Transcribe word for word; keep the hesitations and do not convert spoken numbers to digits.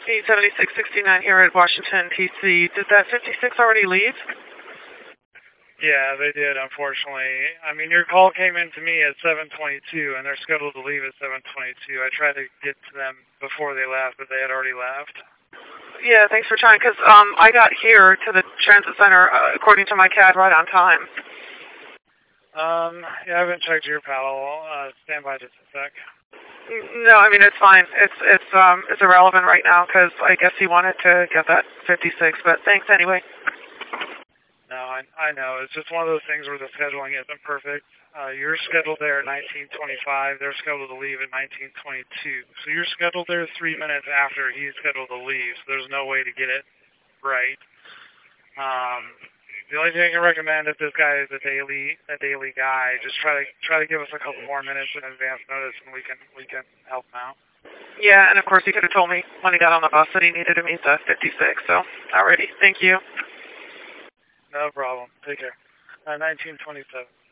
eight seventy-six sixty-nine here at Washington, D C Did that fifty-six already leave? Yeah, they did, unfortunately. I mean, your call came in to me at seven twenty-two, and they're scheduled to leave at seven twenty-two. I tried to get to them before they left, but they had already left. Yeah, thanks for trying, because um, I got here to the transit center, uh, according to my C A D, right on time. Um, yeah, I haven't checked your paddle. Uh, stand by just a sec. No, I mean, it's fine. It's it's um it's irrelevant right now, because I guess he wanted to get that fifty-six, but thanks anyway. No, I, I know. It's just one of those things where the scheduling isn't perfect. Uh, you're scheduled there at nineteen twenty-five. They're scheduled to leave at nineteen twenty-two. So you're scheduled there three minutes after he's scheduled to leave. So there's no way to get it right. Um, the only thing I can recommend if this guy is a daily a daily guy, just try to try to give us a couple more minutes in advance notice, and we can we can help him out. Yeah, and of course he could have told me when he got on the bus that he needed to meet the fifty-six. So, alrighty, thank you. No problem. Take care. Uh, nineteen twenty-seven.